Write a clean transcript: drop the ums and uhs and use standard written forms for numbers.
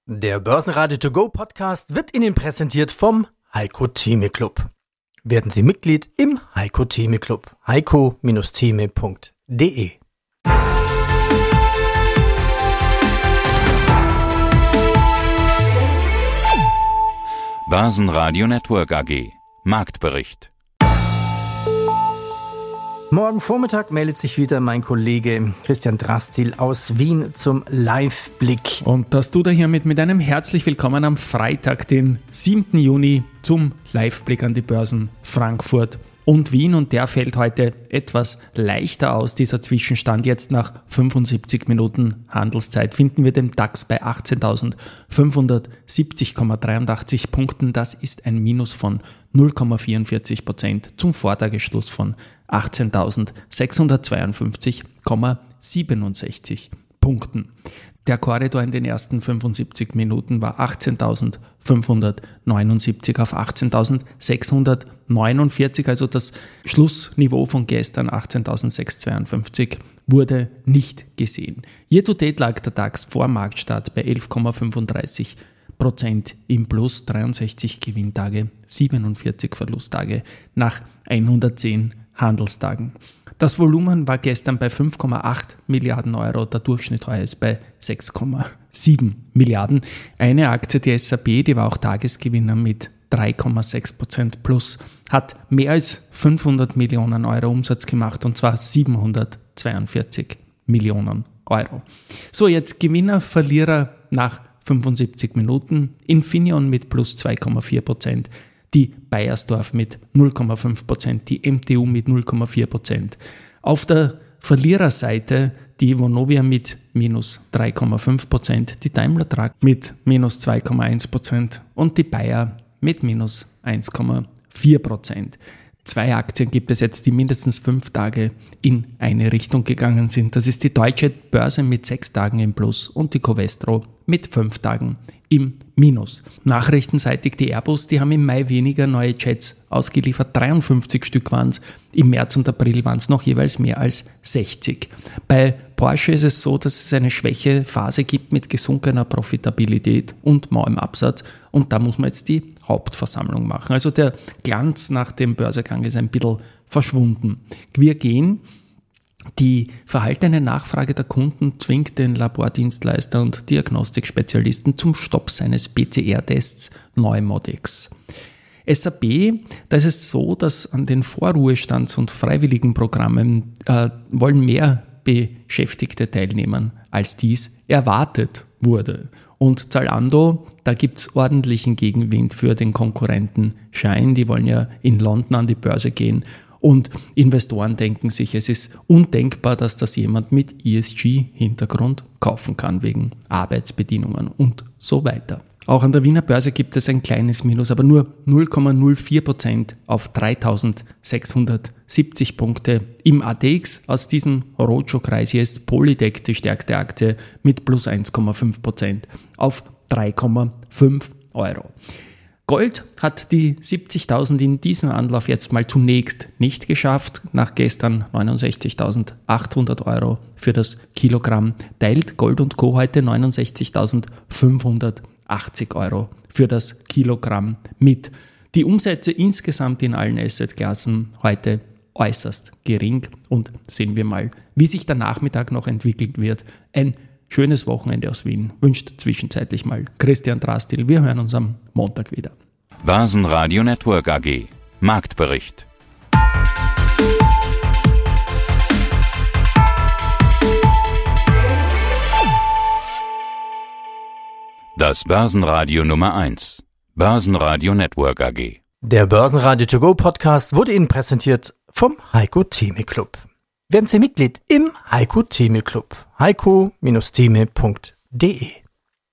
Der Börsenradio To Go Podcast wird Ihnen präsentiert vom Heiko Theme Club. Werden Sie Mitglied im Heiko Theme Club. heiko-theme.de. Börsenradio Network AG. Marktbericht. Morgen Vormittag meldet sich wieder mein Kollege Christian Drastil aus Wien zum Live-Blick. Und das tut er hiermit mit einem herzlich willkommen am Freitag, den 7. Juni zum Live-Blick an die Börsen Frankfurt und Wien. Und der fällt heute etwas leichter aus, dieser Zwischenstand. Jetzt nach 75 Minuten Handelszeit finden wir den DAX bei 18.570,83 Punkten. Das ist ein Minus von 0,44% zum Vortagesschluss von 18.652,67 Punkten. Der Korridor in den ersten 75 Minuten war 18.579 auf 18.649, also das Schlussniveau von gestern 18.652 wurde nicht gesehen. Year to date lag der DAX vor Marktstart bei 11,35% im Plus, 63 Gewinntage, 47 Verlusttage nach 110 Handelstagen. Das Volumen war gestern bei 5,8 Milliarden Euro, der Durchschnitt heuer ist bei 6,7 Milliarden. Eine Aktie, die SAP, die war auch Tagesgewinner mit 3,6% plus, hat mehr als 500 Millionen Euro Umsatz gemacht, und zwar 742 Millionen Euro. So, jetzt Gewinner, Verlierer nach 75 Minuten. Infineon mit plus 2,4%. Die Bayersdorf mit 0,5%, die MTU mit 0,4%. Auf der Verliererseite die Vonovia mit minus 3,5%, die Daimler Truck mit minus 2,1% und die Bayer mit minus 1,4%. Zwei Aktien gibt es jetzt, die mindestens 5 Tage in eine Richtung gegangen sind. Das ist die Deutsche Börse mit 6 Tagen im Plus und die Covestro mit 5 Tagen im Minus. Nachrichtenseitig die Airbus, die haben im Mai weniger neue Jets ausgeliefert. 53 Stück waren es. Im März und April waren es noch jeweils mehr als 60. Bei Porsche ist es so, dass es eine Schwächephase gibt mit gesunkener Profitabilität und mauem Absatz. Und da muss man jetzt die Hauptversammlung machen. Also der Glanz nach dem Börsegang ist ein bisschen verschwunden. Wir gehen. Die verhaltene Nachfrage der Kunden zwingt den Labordienstleister und Diagnostikspezialisten zum Stopp seines PCR-Tests NeuMoDx. SAP, da ist es so, dass an den Vorruhestands- und Freiwilligenprogrammen wollen mehr Beschäftigte teilnehmen, als dies erwartet wurde. Und Zalando, da gibt es ordentlichen Gegenwind für den Konkurrenten Shine, die wollen ja in London an die Börse gehen. Und Investoren denken sich, es ist undenkbar, dass das jemand mit ESG-Hintergrund kaufen kann, wegen Arbeitsbedingungen und so weiter. Auch an der Wiener Börse gibt es ein kleines Minus, aber nur 0,04% auf 3.670 Punkte. Im ATX aus diesem Roadshow-Kreis hier ist Polytec die stärkste Aktie mit plus 1,5% auf 3,5 Euro. Gold hat die 70.000 in diesem Anlauf jetzt mal zunächst nicht geschafft. Nach gestern 69.800 Euro für das Kilogramm teilt Gold & Co. heute 69.580 Euro für das Kilogramm mit. Die Umsätze insgesamt in allen Assetklassen heute äußerst gering. Und sehen wir mal, wie sich der Nachmittag noch entwickelt wird. Ein schönes Wochenende aus Wien wünscht zwischenzeitlich mal Christian Drastil. Wir hören uns am Montag wieder. Börsenradio Network AG. Marktbericht. Das Börsenradio Nummer 1. Börsenradio Network AG. Der Börsenradio To Go Podcast wurde Ihnen präsentiert vom Heiko Theme Club. Werden Sie Mitglied im Heiko Theme Club. heiko-theme.de